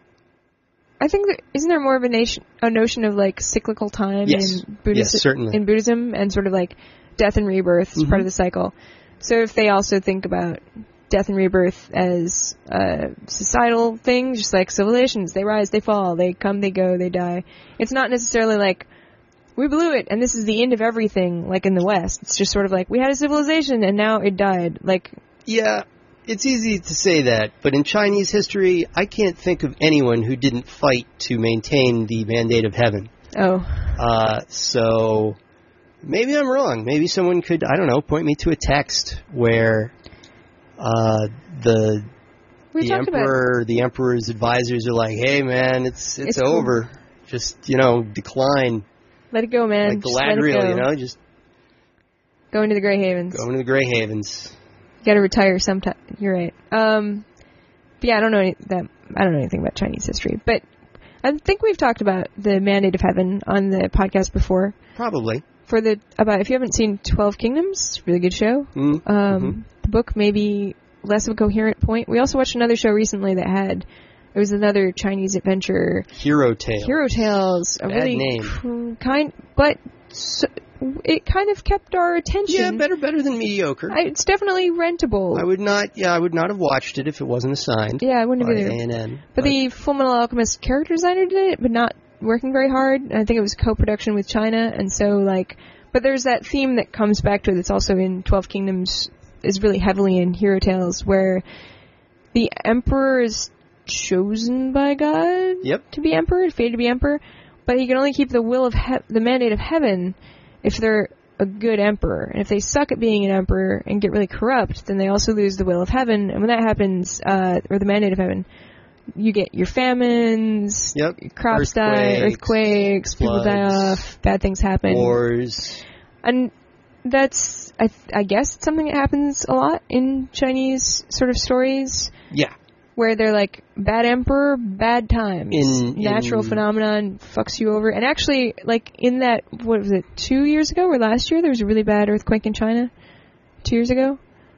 I think that, isn't there more of a nation, a notion of like cyclical time Yes. in Buddhism, Yes, certainly. in Buddhism, and sort of like death and rebirth is Mhm. part of the cycle. So if they also think about death and rebirth as a societal thing, just like civilizations, they rise, they fall, they come, they go, they die. It's not necessarily like, we blew it and this is the end of everything, like in the West. It's just sort of like, we had a civilization and now it died. Like, Yeah, it's easy to say that, but in Chinese history, I can't think of anyone who didn't fight to maintain the mandate of heaven. oh, Uh, so maybe I'm wrong. Maybe someone could, I don't know, point me to a text where uh, the we the talked about, emperor, the emperor's advisors are like, "Hey, man, it's it's, It's cool. over. Just you know, decline let it go, man. like Just let it Galadriel. go. You know, just Go into the Grey Havens. go into the Grey Havens." You gotta retire sometime. You're right. Um, but yeah, I don't know any, that. I don't know anything about Chinese history, but I think we've talked about the Mandate of Heaven on the podcast before. Probably. For the about if you haven't seen Twelve Kingdoms, really good show. Mm, Um, mhm. The book maybe less of a coherent point. We also watched another show recently that had it was another Chinese adventure, Hero Tale. Hero Tales. A Bad really name. cr- kind, but so, it kind of kept our attention. Yeah, better better than mediocre. I, it's definitely rentable. I would not. Yeah, I would not have watched it if it wasn't assigned. yeah, I wouldn't by have either. A and N. But the Full Metal Alchemist character designer did it, but not working very hard. And I think it was co-production with China, and so like, but there's that theme that comes back to it that's also in Twelve Kingdoms, is really heavily in Hero Tales, where the emperor is chosen by God Yep. to be emperor, fated to be emperor, but he can only keep the will of he- the mandate of heaven if they're a good emperor. And if they suck at being an emperor and get really corrupt, then they also lose the will of heaven. And when that happens, uh, or the mandate of heaven, you get your famines, Yep. your crops die, Earthquakes, earthquakes, people die floods, off, bad things happen. Wars. And that's, I, th- I guess, it's something that happens a lot in Chinese sort of stories, Yeah. where they're like, bad emperor, bad times. In- Natural in- phenomenon fucks you over. And actually, like, in that, what was it, two years ago or last year, there was a really bad earthquake in China? Two years ago?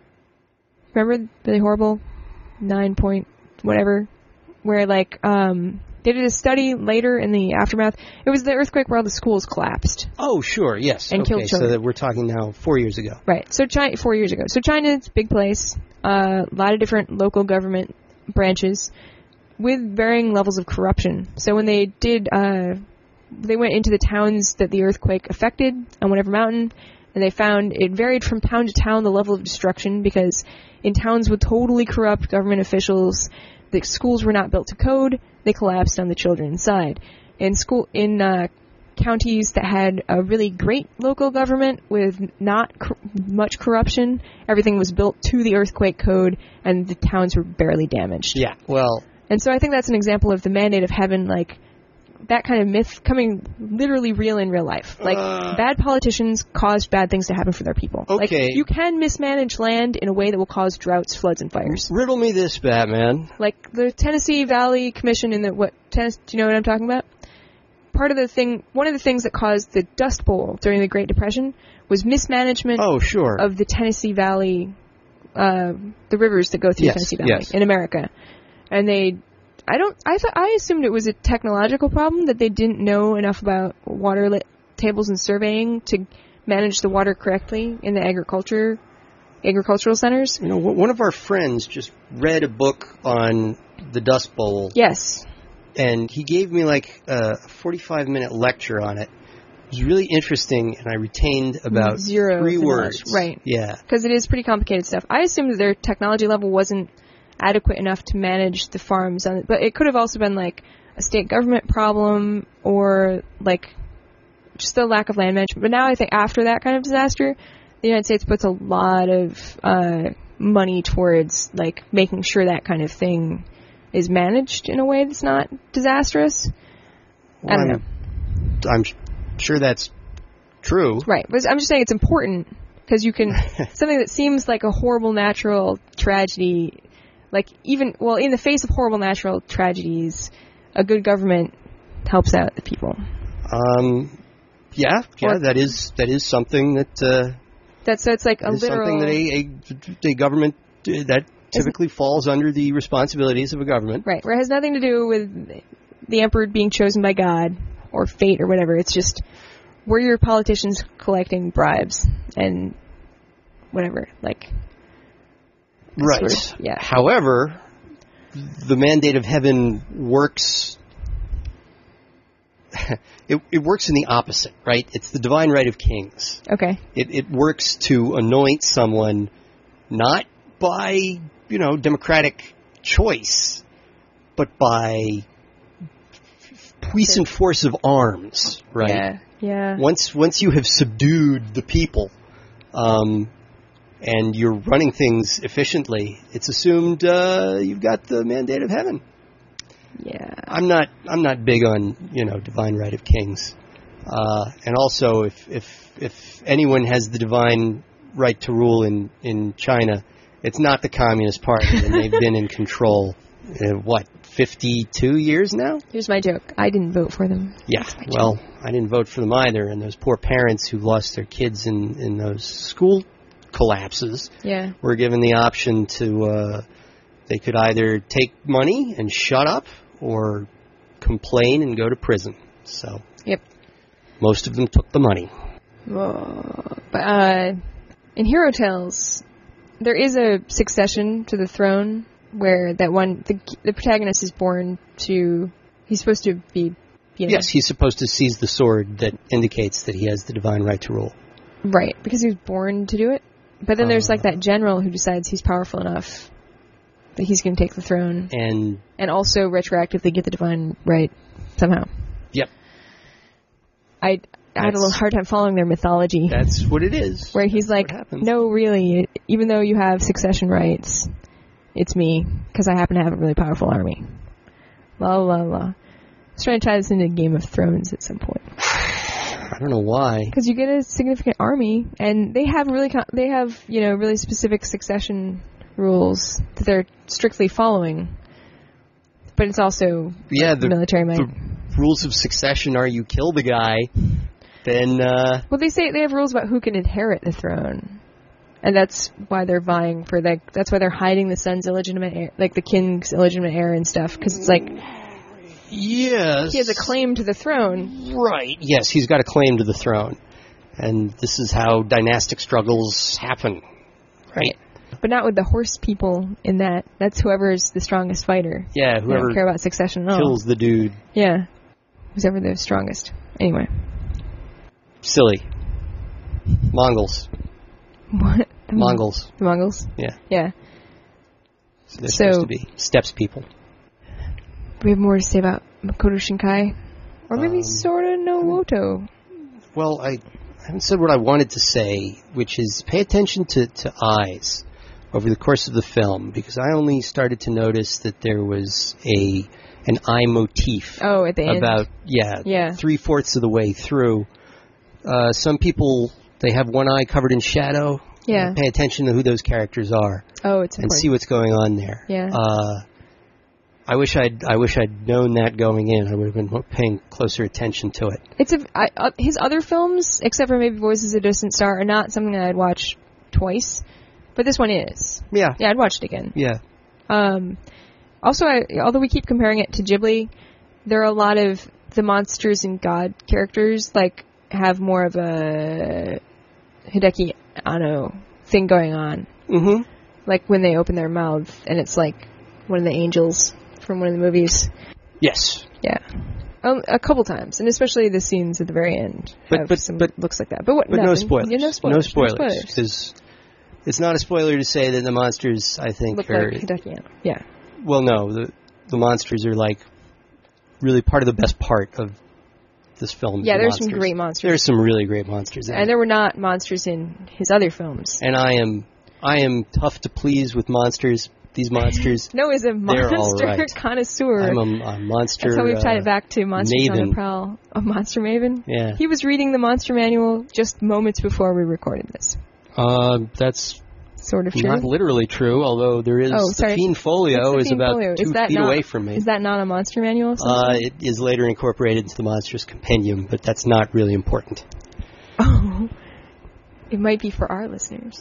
Remember? Really horrible? Nine point whatever. Where, like, um, they did a study later in the aftermath. It was the earthquake where all the schools collapsed. Oh, sure. Yes. And okay, killed so children. that we're talking now four years ago. Right. So China, four years ago. So China's a big place. A uh, lot of different local government branches with varying levels of corruption. So when they did, uh, they went into the towns that the earthquake affected on whatever mountain, and they found it varied from town to town the level of destruction, because in towns with totally corrupt government officials, the schools were not built to code, they collapsed on the children inside. In school, in, uh, counties that had a really great local government with not cor- much corruption, everything was built to the earthquake code, and the towns were barely damaged. Yeah. Well, And so I think that's an example of the mandate of heaven, like, that kind of myth coming literally real in real life. Like, Uh, bad politicians caused bad things to happen for their people. Like, Okay. you can mismanage land in a way that will cause droughts, floods, and fires. riddle me this, Batman. Like, the Tennessee Valley Commission in the, what, Tennessee, do you know what I'm talking about? Part of the thing, one of the things that caused the Dust Bowl during the Great Depression was mismanagement Oh, sure. of the Tennessee Valley, uh, the rivers that go through Yes, Tennessee Valley yes. in America. And they, I don't, I thought, I assumed it was a technological problem, that they didn't know enough about water li- tables and surveying to manage the water correctly in the agriculture, agricultural centers. You know, one of our friends just read a book on the Dust Bowl, Yes. and he gave me like a forty-five minute lecture on it. It was really interesting, and I retained about Zero three of the words. knowledge. Right. Yeah. Because it is pretty complicated stuff. I assumed that their technology level wasn't adequate enough to manage the farms on it, but it could have also been like a state government problem, or like just the lack of land management. But now I think after that kind of disaster, the United States puts a lot of uh, money towards like making sure that kind of thing is managed in a way that's not disastrous. Well, I don't I'm, I'm sure that's true. Right, but I'm just saying it's important, because you can, something that seems like a horrible natural tragedy, Like, even, well, in the face of horrible natural tragedies, a good government helps out the people. Um, yeah, yeah, Or- that is that is something that uh, That's, so it's like a is literal... something that a, a, a government uh, that typically falls under the responsibilities of a government. Right, where it has nothing to do with the emperor being chosen by God or fate or whatever. It's just, we're your politicians collecting bribes and whatever, like... Right. Sort of, yeah. However, the mandate of heaven works. it, it works in the opposite, right? It's the divine right of kings. Okay. It, it works to anoint someone not by, you know, democratic choice, but by puissant force of arms, right? Yeah, yeah. Once once you have subdued the people, um, and you're running things efficiently, it's assumed uh, you've got the mandate of heaven. Yeah. I'm not I'm not big on, you know, divine right of kings, uh, and also if if if anyone has the divine right to rule in in China, it's not the Communist Party, and they've been in control. Uh, what, fifty-two years now? Here's my joke. I didn't vote for them. Yeah, well, I didn't vote for them either, and those poor parents who lost their kids in, in those school collapses Yeah. were given the option to, uh, they could either take money and shut up, or complain and go to prison. So, Yep. most of them took the money. Whoa. But, uh, in Hero Tales, there is a succession to the throne where that one, the, the protagonist is born to, he's supposed to be, you know, Yes, he's supposed to seize the sword that indicates that he has the divine right to rule. right, because he was born to do it. But then there's Uh. like that general who decides he's powerful enough that he's going to take the throne And, and also retroactively get the divine right somehow. yep, I, I had a That's- little hard time following their mythology. that's what it is. Where he's That's like, what happens. no, really, even though you have succession rights, it's me, because I happen to have a really powerful army. La la la. I was trying to tie this into Game of Thrones at some point. I don't know why. Because you get a significant army, and they have really, co- they have, you know, really specific succession rules that they're strictly following. But it's also Yeah, the, military might. the rules of succession are you kill the guy, then, uh, Well, they say they have rules about who can inherit the throne. And that's why they're vying for, like, that's why they're hiding the son's illegitimate heir, like the king's illegitimate heir and stuff, because it's like, yes. he has a claim to the throne. Right, yes, he's got a claim to the throne. And this is how dynastic struggles happen, right? But not with the horse people in that. That's whoever's the strongest fighter. Yeah, They whoever don't care about succession at all. kills the dude. Yeah. Who's ever the strongest. Anyway. Silly. Mongols. What? The Mongols. The Mongols? Yeah. Yeah. They're So- supposed to be steppes people. We have more to say about Makoto Shinkai. Or maybe Um, Sora no Woto. Well, I haven't said what I wanted to say, which is pay attention to, to eyes over the course of the film, because I only started to notice that there was a an eye motif Oh, at the end. about, yeah, Yeah. three-fourths of the way through. Uh, some people, they have one eye covered in shadow. Yeah. Pay attention to who those characters are Oh, it's and important. see what's going on there. Yeah. Uh, I wish I'd I wish I'd known that going in. I would have been paying closer attention to it. It's a, I, uh, his other films, except for maybe Voices of a Distant Star, are not something that I'd watch twice. But this one is. Yeah. Yeah, I'd watch it again. Yeah. Um, also, I, although we keep comparing it to Ghibli, there are a lot of the monsters and god characters, like, have more of a Hideki Anno thing going on. Mm-hmm. Like when they open their mouth and it's like one of the angels from one of the movies. Yes. Yeah. Um, a couple times, and especially the scenes at the very end But- have but- some but- looks like that. But what? But no nothing. spoilers. Yeah, no spoilers. No spoilers. No spoilers. 'Cause it's not a spoiler to say that the monsters, I think, Look are... like Hideki Anno. Yeah. Well, no. The, the monsters are, like, really part of the best part of this film. Yeah, the there's some monsters. great monsters. There's some really great monsters in And it. there were not monsters in his other films. And I am, I am tough to please with monsters. These monsters... No, is a They're all monster right. connoisseur. I'm a, a monster... That's how we've tied uh, it back to Monsters on maven. the Prowl. A monster maven? Yeah. He was reading the monster manual just moments before we recorded this. Uh, that's sort of true. Not literally true, although there is Oh, the sorry. Fiend Folio What's is the Fiend about Folio? two Is that feet not- away from me. Is that not a monster manual? of some Uh, sort? it is later incorporated into the Monstrous Compendium, but that's not really important. Oh, it might be for our listeners.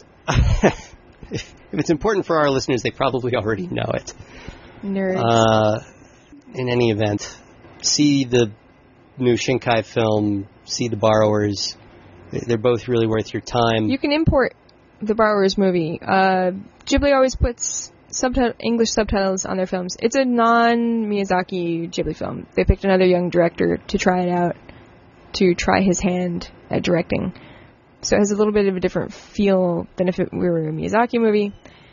if, if it's important for our listeners, they probably already know it. Nerds. Uh, in any event, see the new Shinkai film, see The Borrowers. They're both really worth your time. You can import the Borrowers movie. Uh, Ghibli always puts subtitle English subtitles on their films. It's a non-Miyazaki Ghibli film. They picked another young director to try it out, to try his hand at directing. So it has a little bit of a different feel than if it were a Miyazaki movie.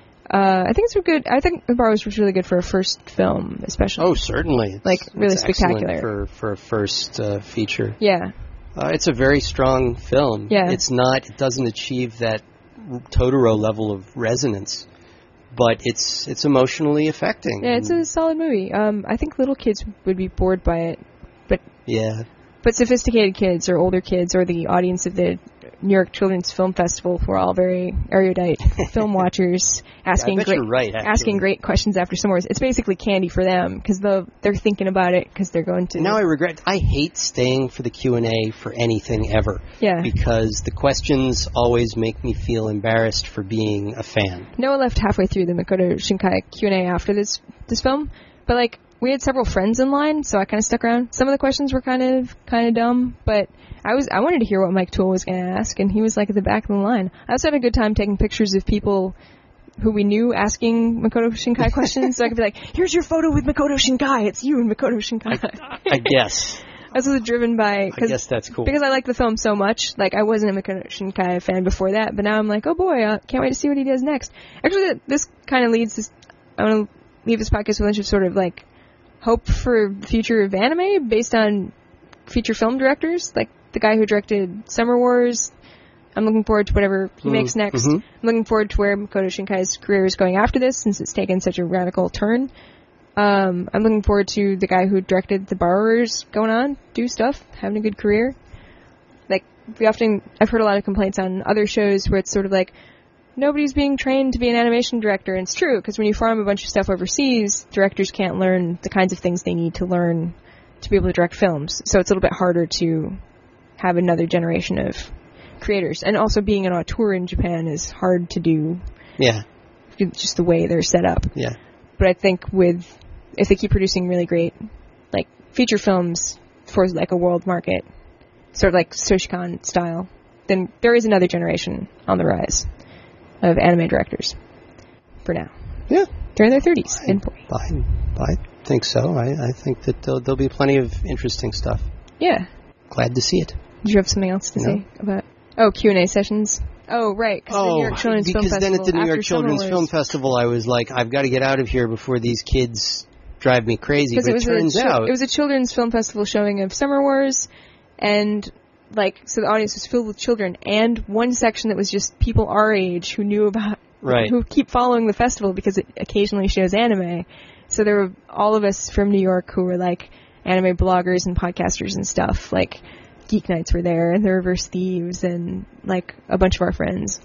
Uh, I think it's a good. I think The Borrowers was really good for a first film, especially. Oh, certainly. It's, Like, really it's excellent spectacular. for for a first uh, feature. Yeah. Uh, it's a very strong film. Yeah. It's not. It doesn't achieve that Totoro level of resonance, but it's it's emotionally affecting. Yeah, it's a solid movie. Um, I think little kids would be bored by it, but yeah. but sophisticated kids or older kids or the audience of the New York Children's Film Festival were all very erudite film watchers, asking I bet great you're right, actually. asking great questions after some words. It's basically candy for them because they're thinking about it because they're going to. Now I regret. I hate staying for the Q and A for anything ever. Yeah. Because the questions always make me feel embarrassed for being a fan. Noah left halfway through the Makoto Shinkai Q and A after this this film, but like we had several friends in line, so I kind of stuck around. Some of the questions were kind of kind of dumb, but I was I wanted to hear what Mike Toole was going to ask, and he was like at the back of the line. I also had a good time taking pictures of people who we knew asking Makoto Shinkai questions, so I could be like, "Here's your photo with Makoto Shinkai. It's you and Makoto Shinkai." I guess. I was driven by I guess that's cool. because I like the film so much. Like I wasn't a Makoto Shinkai fan before that, but now I'm like, oh boy, I can't wait to see what he does next. Actually, this kind of leads this. I want to leave this podcast with a bunch of sort of like hope for the future of anime based on feature film directors, like the guy who directed Summer Wars. I'm looking forward to whatever he Mm, makes next. mhm. I'm looking forward to where Makoto Shinkai's career is going after this, since it's taken such a radical turn. Um, I'm looking forward to the guy who directed The Borrowers going on, do stuff, having a good career. Like, we often, I've heard a lot of complaints on other shows where it's sort of like, nobody's being trained to be an animation director, and it's true, because when you farm a bunch of stuff overseas, directors can't learn the kinds of things they need to learn to be able to direct films. So it's a little bit harder to have another generation of creators. And also being an auteur in Japan is hard to do, Yeah. just the way they're set up. Yeah. But I think with, if they keep producing really great, like, feature films for, like, a world market, sort of like Soshikon style, then there is another generation on the rise of anime directors. For now. Yeah. They're in their thirties and forties. I, I think so. I, I think that there'll, there'll be plenty of interesting stuff. Yeah. Glad to see it. Did you have something else to No. say about... Oh, Q and A sessions. Oh, right. 'Cause the New Oh, York Children's Film because then at the Festival New York after Summer Children's Wars- Film Festival, I was like, I've got to get out of here before these kids drive me crazy. But Because it it, was turns a chil- out, it was a children's film festival showing of Summer Wars, and like so the audience was filled with children, and one section that was just people our age who knew about Right. who keep following the festival because it occasionally shows anime. So there were all of us from New York who were like anime bloggers and podcasters and stuff. Like Geek Nights were there, and the Reverse Thieves, and like a bunch of our friends.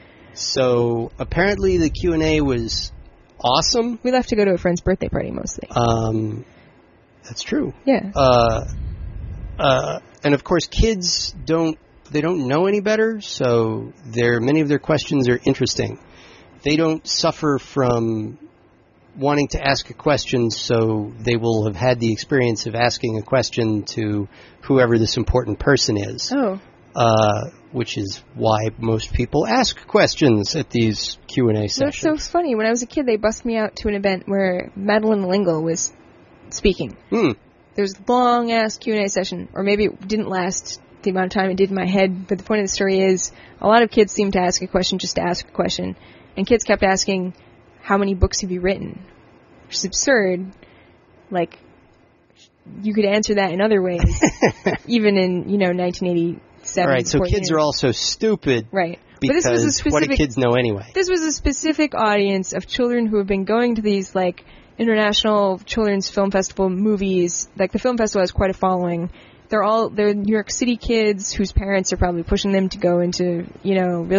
so apparently the Q and A was awesome. We left to go to a friend's birthday party mostly. Um, that's true. Yeah. Uh, uh, and of course, kids don't they don't know any better, so their many of their questions are interesting. They don't suffer from wanting to ask a question, so they will have had the experience of asking a question to whoever this important person is, Oh. uh, which is why most people ask questions at these Q and A That's sessions. so funny. When I was a kid, they bussed me out to an event where Madeline Lingle was speaking. Hmm. There was a long-ass Q and A session, or maybe it didn't last the amount of time it did in my head, but the point of the story is a lot of kids seem to ask a question just to ask a question, and kids kept asking, how many books have you written? Which is absurd. Like, you could answer that in other ways, even in, you know, nineteen eighty-seven. All right, so before kids the are also stupid. Right. Because but this was a what do specific, kids know anyway? This was a specific audience of children who have been going to these, like, international children's film festival movies. Like, the film festival has quite a following. They're all, they're New York City kids whose parents are probably pushing them to go into, you know, really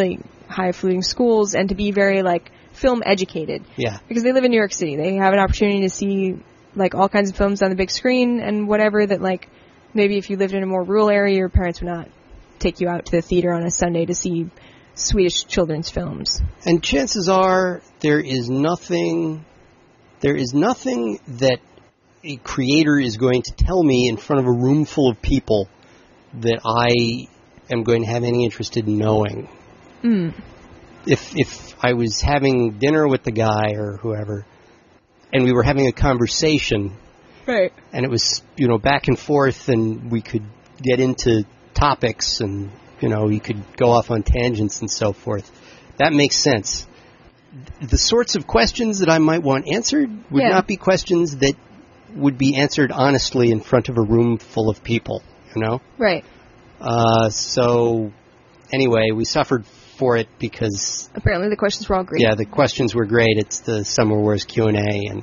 highfalutin schools and to be very, like, film educated. Yeah. Because they live in New York City. They have an opportunity to see, like, all kinds of films on the big screen and whatever that, like, maybe if you lived in a more rural area, your parents would not take you out to the theater on a Sunday to see Swedish children's films. And chances are there is nothing, there is nothing that a creator is going to tell me in front of a room full of people that I am going to have any interest in knowing. Mm. If if I was having dinner with the guy or whoever, and we were having a conversation, right, and it was, you know, back and forth, and we could get into topics, and, you know, you could go off on tangents and so forth, that makes sense. The sorts of questions that I might want answered would yeah. not be questions that would be answered honestly in front of a room full of people, you know? Right. Uh, so, anyway, we suffered for it because... Apparently the questions were all great. Yeah, the questions were great. It's the Summer Wars Q and A, and...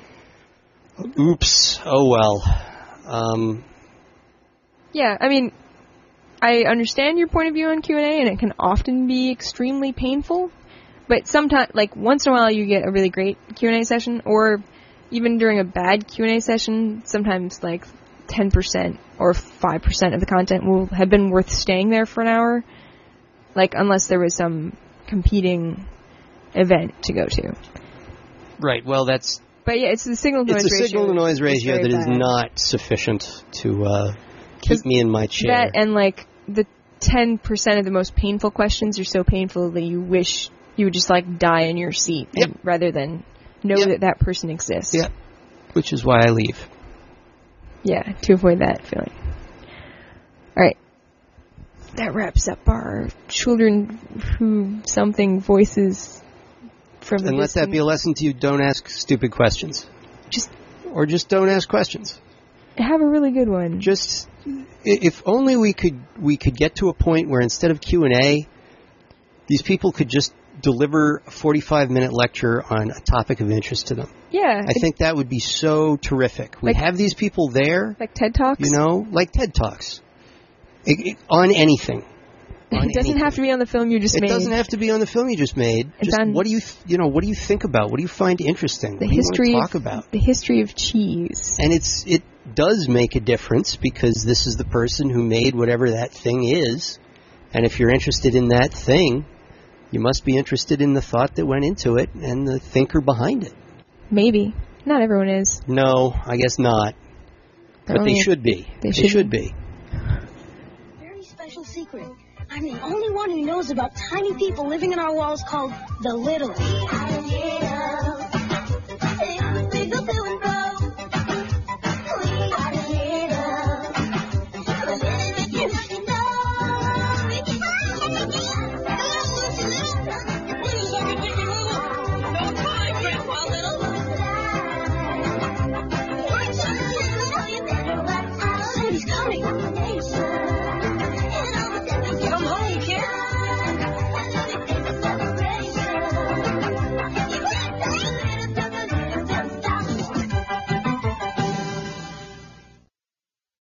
Oops. Oh, well. Um... Yeah, I mean, I understand your point of view on Q and A, and it can often be extremely painful, but sometimes, like, once in a while you get a really great Q and A session, or even during a bad Q and A session, sometimes, like, ten percent or five percent of the content will have been worth staying there for an hour, like, unless there was some competing event to go to. Right, well, that's... But yeah, it's the signal-to-noise ratio. It's a signal-to-noise ratio that bad. is not sufficient to uh, keep me in my chair. That and, like, the ten percent of the most painful questions are so painful that you wish you would just, like, die in your seat yep. and, rather than know yep. that that person exists. Yeah, which is why I leave. Yeah, to avoid that feeling. Alright. That wraps up our children who something voices from the And let distant. that be a lesson to you, don't ask stupid questions. Just Or just don't ask questions. have a really good one. Just, if only we could we could get to a point where instead of Q and A, these people could just deliver a forty-five minute lecture on a topic of interest to them. Yeah. I think that would be so terrific. We like, have these people there. Like TED Talks? You know, like TED Talks. It, it, on anything. On it doesn't anything. have to be on the film you just it made. It doesn't have to be on the film you just made. It's just on what do you, th- you know, what do you think about? What do you find interesting? The what history do you want to of, talk about? The history of cheese. And it's it does make a difference because this is the person who made whatever that thing is. And if you're interested in that thing, you must be interested in the thought that went into it and the thinker behind it. Maybe. Not everyone is. No, I guess not. They're but they only, should be. They, they should, should be. Very special secret. I'm the only one who knows about tiny people living in our walls called the Littles.